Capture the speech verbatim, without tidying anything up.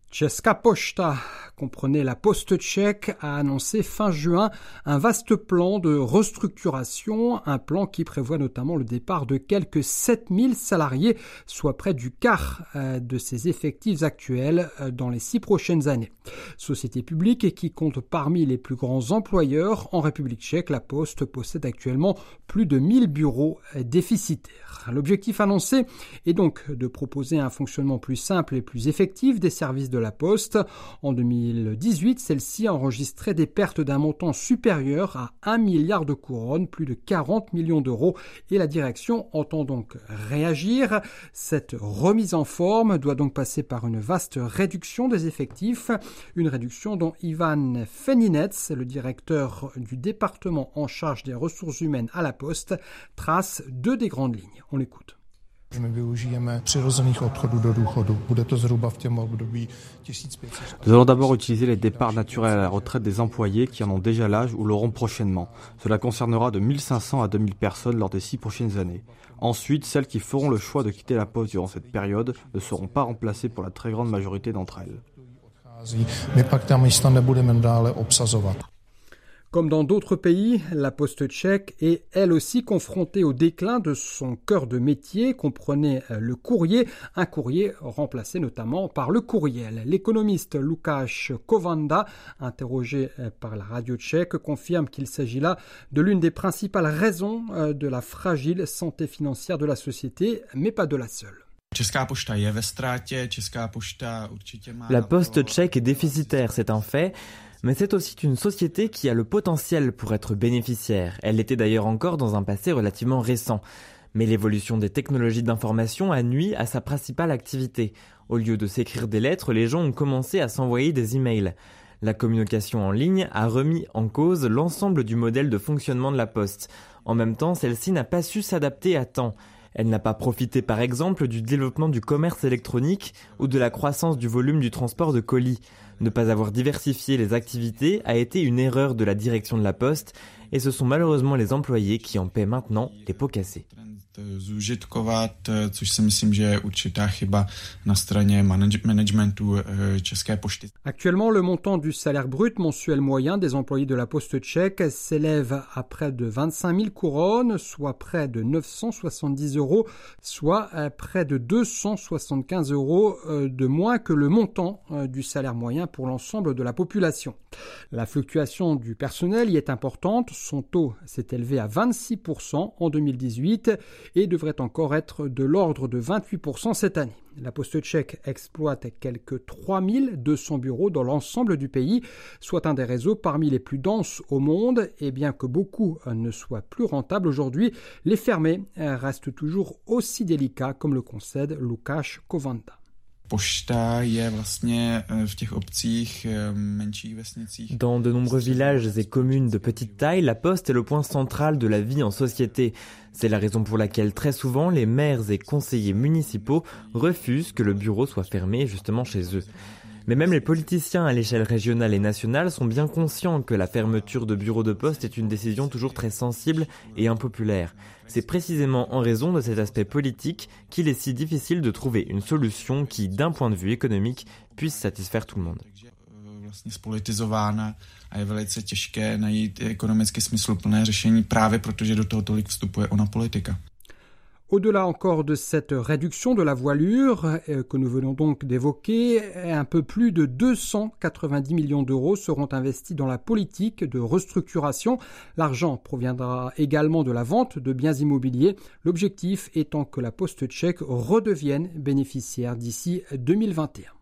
Česká pošta, comprenez la Poste tchèque, a annoncé fin juin un vaste plan de restructuration, un plan qui prévoit notamment le départ de quelques sept mille salariés, soit près du quart de ses effectifs actuels dans les six prochaines années. Société publique qui compte parmi les plus grands employeurs en République tchèque, la Poste possède actuellement plus de mille bureaux déficitaires. L'objectif annoncé est donc de proposer un fonctionnement plus simple et plus effectif des services de la Poste. En deux mille dix-huit, celle-ci a enregistré des pertes d'un montant supérieur à un milliard de couronnes, plus de quarante millions d'euros, et la direction entend donc réagir. Cette remise en forme doit donc passer par une vaste réduction des effectifs, une réduction dont Ivan Feninec, le directeur du département en charge des ressources humaines à la Poste, trace deux des grandes lignes. On l'écoute. Nous allons d'abord utiliser les départs naturels à la retraite des employés qui en ont déjà l'âge ou l'auront prochainement. Cela concernera de mille cinq cents à deux mille personnes lors des six prochaines années. Ensuite, celles qui feront le choix de quitter la Poste durant cette période ne seront pas remplacées pour la très grande majorité d'entre elles. Comme dans d'autres pays, la Poste tchèque est elle aussi confrontée au déclin de son cœur de métier, comprenez le courrier, un courrier remplacé notamment par le courriel. L'économiste Lukáš Kovanda, interrogé par la radio tchèque, confirme qu'il s'agit là de l'une des principales raisons de la fragile santé financière de la société, mais pas de la seule. La Poste tchèque est déficitaire, c'est un fait. Mais c'est aussi une société qui a le potentiel pour être bénéficiaire. Elle l'était d'ailleurs encore dans un passé relativement récent. Mais l'évolution des technologies d'information a nui à sa principale activité. Au lieu de s'écrire des lettres, les gens ont commencé à s'envoyer des emails. La communication en ligne a remis en cause l'ensemble du modèle de fonctionnement de la Poste. En même temps, celle-ci n'a pas su s'adapter à temps. Elle n'a pas profité par exemple du développement du commerce électronique ou de la croissance du volume du transport de colis. Ne pas avoir diversifié les activités a été une erreur de la direction de la Poste et ce sont malheureusement les employés qui en paient maintenant les pots cassés. Actuellement, le montant du salaire brut mensuel moyen des employés de la Poste tchèque s'élève à près de vingt-cinq mille couronnes, soit près de neuf cent soixante-dix euros, soit près de deux cent soixante-quinze euros de moins que le montant du salaire moyen pour l'ensemble de la population. La fluctuation du personnel y est importante. Son taux s'est élevé à vingt-six pour cent en deux mille dix-huit et devrait encore être de l'ordre de vingt-huit pour cent cette année. La Poste tchèque exploite quelques trois mille deux cents bureaux dans l'ensemble du pays, soit un des réseaux parmi les plus denses au monde. Et bien que beaucoup ne soient plus rentables aujourd'hui, les fermer restent toujours aussi délicats, comme le concède Lukáš Kovanda. Dans de nombreux villages et communes de petite taille, la Poste est le point central de la vie en société. C'est la raison pour laquelle très souvent les maires et conseillers municipaux refusent que le bureau soit fermé justement chez eux. Mais même les politiciens à l'échelle régionale et nationale sont bien conscients que la fermeture de bureaux de poste est une décision toujours très sensible et impopulaire. C'est précisément en raison de cet aspect politique qu'il est si difficile de trouver une solution qui, d'un point de vue économique, puisse satisfaire tout le monde. A je velice těžké najít ekonomicky smysluplné řešení právě protože do toho tolik vstupuje ona politika. Au-delà encore de cette réduction de la voilure que nous venons donc d'évoquer, un peu plus de deux cent quatre-vingt-dix millions d'euros seront investis dans la politique de restructuration. L'argent proviendra également de la vente de biens immobiliers, l'objectif étant que la Poste tchèque redevienne bénéficiaire d'ici deux mille vingt et un.